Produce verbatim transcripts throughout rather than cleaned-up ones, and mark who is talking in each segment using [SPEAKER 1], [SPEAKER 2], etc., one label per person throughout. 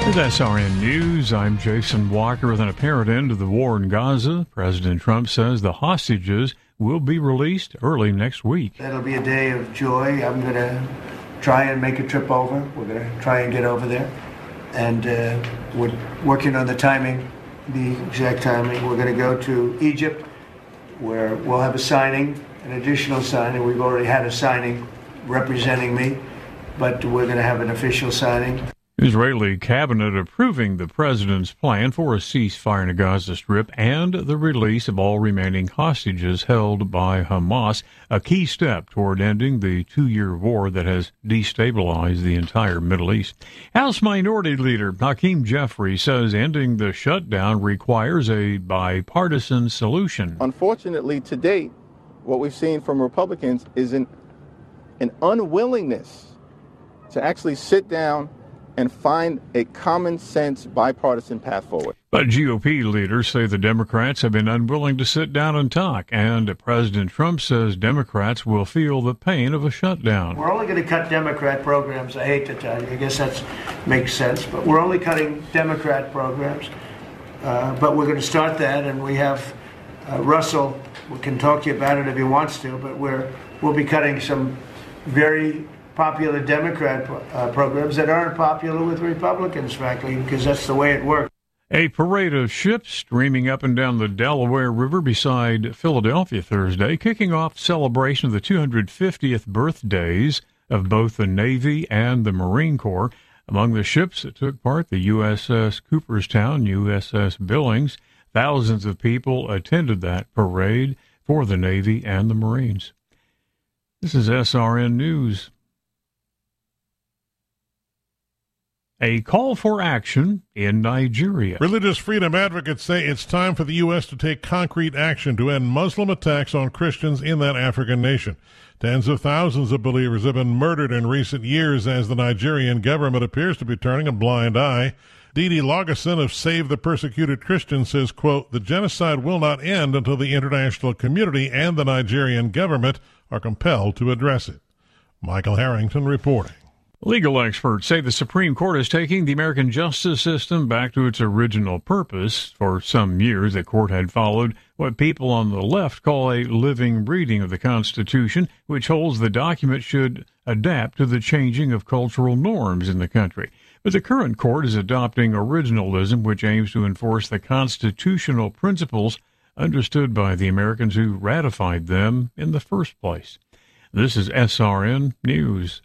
[SPEAKER 1] With S R N News, I'm Jason Walker. With an apparent end to the war in Gaza, President Trump says the hostages will be released early next week.
[SPEAKER 2] That'll be a day of joy. I'm going to try and make a trip over. We're going to try and get over there. And uh, we're working on the timing, the exact timing. We're going to go to Egypt, where we'll have a signing, an additional signing. We've already had a signing representing me, but we're going to have an official signing.
[SPEAKER 1] Israeli cabinet approving the president's plan for a ceasefire in the Gaza Strip and the release of all remaining hostages held by Hamas, a key step toward ending the two-year war that has destabilized the entire Middle East. House Minority Leader Hakeem Jeffries says ending the shutdown requires a bipartisan solution.
[SPEAKER 3] Unfortunately, to date, what we've seen from Republicans is an, an unwillingness to actually sit down and find a common sense bipartisan path forward.
[SPEAKER 1] But G O P leaders say the Democrats have been unwilling to sit down and talk, and President Trump says Democrats will feel the pain of a shutdown.
[SPEAKER 2] We're only going to cut Democrat programs. I hate to tell you. I guess that makes sense, but we're only cutting Democrat programs. Uh, but we're going to start that, and we have uh, Russell. We can talk to you about it if he wants to, but we're we'll be cutting some very popular Democrat uh, programs that aren't popular with Republicans, frankly, because that's the way it works.
[SPEAKER 1] A parade of ships streaming up and down the Delaware River beside Philadelphia Thursday, kicking off celebration of the two hundred fiftieth birthdays of both the Navy and the Marine Corps. Among the ships that took part, the U S S Cooperstown, U S S Billings. Thousands of people attended that parade for the Navy and the Marines. This is S R N News. A call for action in Nigeria.
[SPEAKER 4] Religious freedom advocates say it's time for the U S to take concrete action to end Muslim attacks on Christians in that African nation. Tens of thousands of believers have been murdered in recent years as the Nigerian government appears to be turning a blind eye. Didi Lagason of Save the Persecuted Christians says, quote, the genocide will not end until the international community and the Nigerian government are compelled to address it. Michael Harrington reporting.
[SPEAKER 1] Legal experts say the Supreme Court is taking the American justice system back to its original purpose. For some years, the court had followed what people on the left call a living reading of the Constitution, which holds the document should adapt to the changing of cultural norms in the country. But the current court is adopting originalism, which aims to enforce the constitutional principles understood by the Americans who ratified them in the first place. This is S R N News.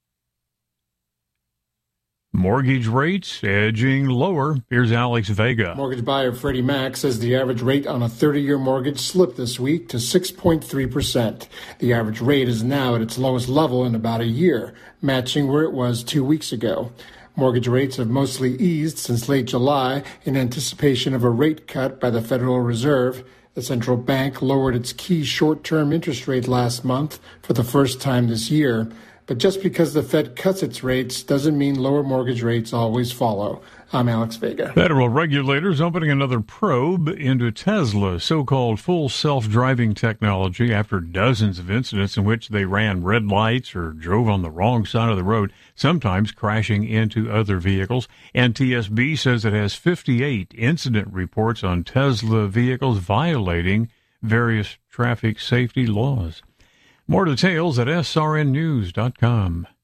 [SPEAKER 1] Mortgage rates edging lower. Here's Alex Vega.
[SPEAKER 5] Mortgage buyer Freddie Mac says the average rate on a thirty-year mortgage slipped this week to six point three percent. The average rate is now at its lowest level in about a year, matching where it was two weeks ago. Mortgage rates have mostly eased since late July in anticipation of a rate cut by the Federal Reserve. The central bank lowered its key short-term interest rate last month for the first time this year. But just because the Fed cuts its rates doesn't mean lower mortgage rates always follow. I'm Alex Vega.
[SPEAKER 1] Federal regulators opening another probe into Tesla's so-called full self-driving technology after dozens of incidents in which they ran red lights or drove on the wrong side of the road, sometimes crashing into other vehicles. N T S B says it has fifty-eight incident reports on Tesla vehicles violating various traffic safety laws. More details at S R N news dot com.